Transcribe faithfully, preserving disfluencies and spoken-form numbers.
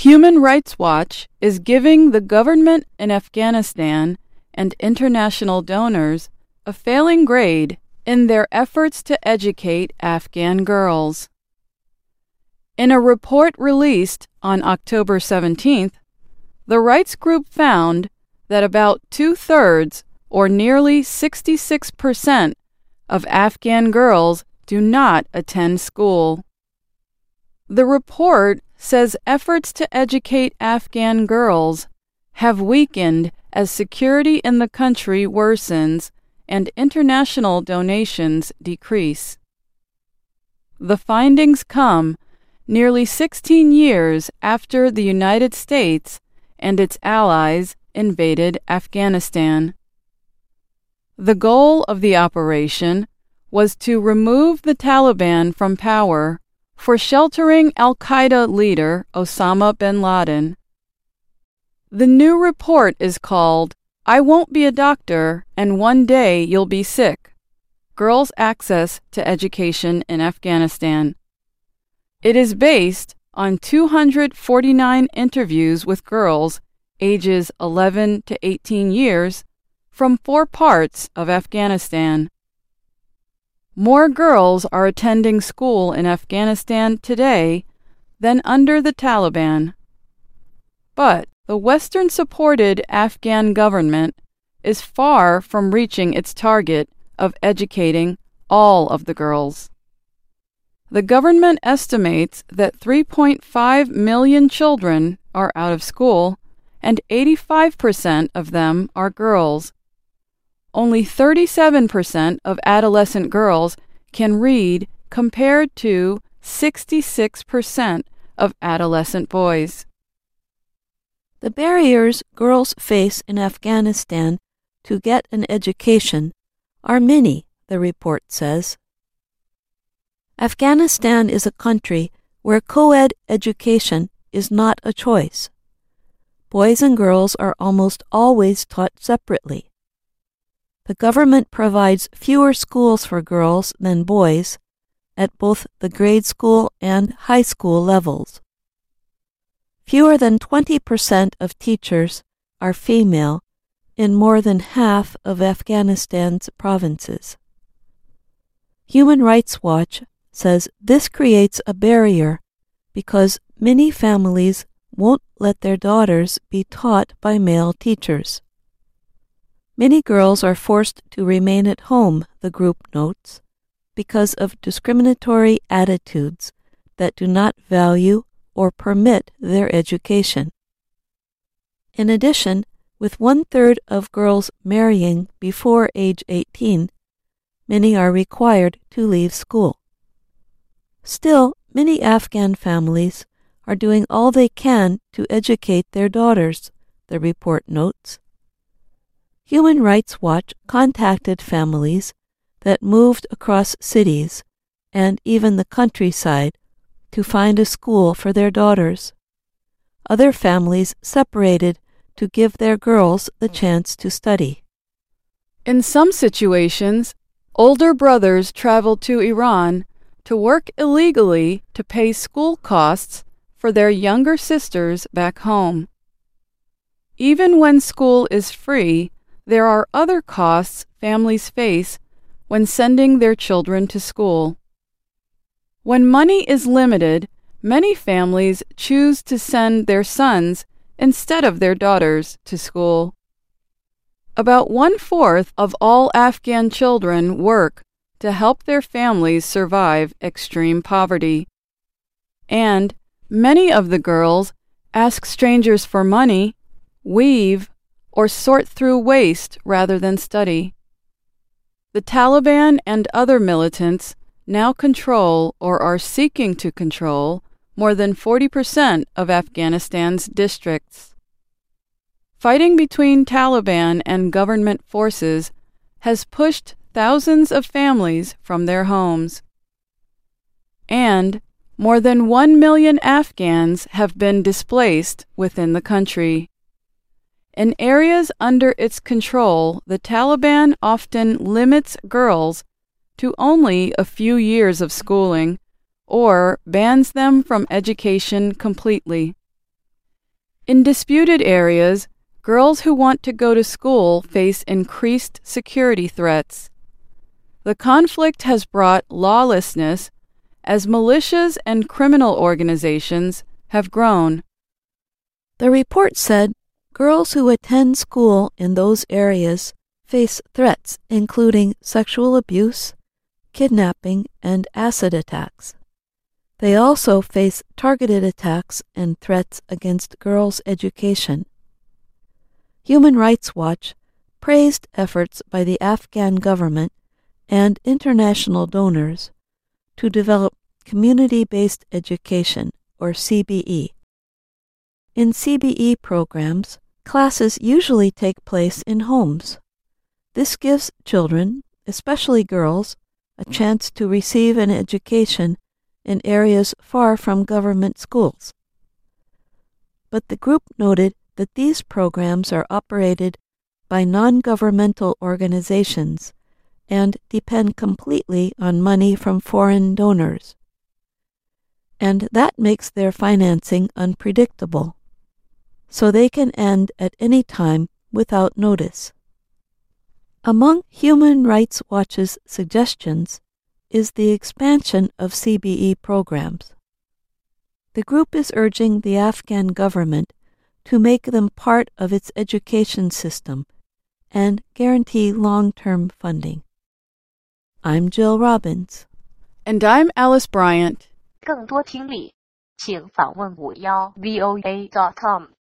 Human Rights Watch is giving the government in Afghanistan and international donors a failing grade in their efforts to educate Afghan girls. In a report released on October seventeenth, the rights group found that about two-thirds, or nearly sixty-six percent, of Afghan girls do not attend school. The report says efforts to educate Afghan girls have weakened as security in the country worsens and international donations decrease. The findings come nearly sixteen years after the United States and its allies invaded Afghanistan. The goal of the operation was to remove the Taliban from power for sheltering al-Qaeda leader Osama bin Laden. The new report is called "I Won't Be a Doctor and One Day You'll Be Sick: Girls' Access to Education in Afghanistan." It is based on two hundred forty-nine interviews with girls ages eleven to eighteen years from four parts of Afghanistan. More girls are attending school in Afghanistan today than under the Taliban. But the Western-supported Afghan government is far from reaching its target of educating all of the girls. The government estimates that three point five million children are out of school, and eighty-five percent of them are girls. Only thirty-seven percent of adolescent girls can read compared to sixty-six percent of adolescent boys. The barriers girls face in Afghanistan to get an education are many, the report says. Afghanistan is a country where co-ed education is not a choice. Boys and girls are almost always taught separately. The government provides fewer schools for girls than boys at both the grade school and high school levels. Fewer than twenty percent of teachers are female in more than half of Afghanistan's provinces. Human Rights Watch says this creates a barrier because many families won't let their daughters be taught by male teachers. Many girls are forced to remain at home, the group notes, because of discriminatory attitudes that do not value or permit their education. In addition, with one-third of girls marrying before age eighteen, many are required to leave school. Still, many Afghan families are doing all they can to educate their daughters, the report notes. Human Rights Watch contacted families that moved across cities and even the countryside to find a school for their daughters. Other families separated to give their girls the chance to study. In some situations, older brothers traveled to Iran to work illegally to pay school costs for their younger sisters back home. Even when school is free, there are other costs families face when sending their children to school. When money is limited, many families choose to send their sons instead of their daughters to school. About one-fourth of all Afghan children work to help their families survive extreme poverty. And many of the girls ask strangers for money, weave, or sort through waste rather than study. The Taliban and other militants now control or are seeking to control more than forty percent of Afghanistan's districts. Fighting between Taliban and government forces has pushed thousands of families from their homes. And more than one million Afghans have been displaced within the country. In areas under its control, the Taliban often limits girls to only a few years of schooling or bans them from education completely. In disputed areas, girls who want to go to school face increased security threats. The conflict has brought lawlessness as militias and criminal organizations have grown. The report said girls who attend school in those areas face threats including sexual abuse, kidnapping, and acid attacks. They also face targeted attacks and threats against girls' education. Human Rights Watch praised efforts by the Afghan government and international donors to develop community-based education, or C B E. In C B E programs, classes usually take place in homes. This gives children, especially girls, a chance to receive an education in areas far from government schools. But the group noted that these programs are operated by non-governmental organizations and depend completely on money from foreign donors. And that makes their financing unpredictable, so they can end at any time without notice. Among Human Rights Watch's suggestions is the expansion of C B E programs. The group is urging the Afghan government to make them part of its education system and guarantee long-term funding. I'm Jill Robbins. And I'm Alice Bryant. 更多听力，请访问五幺 V O A dot com。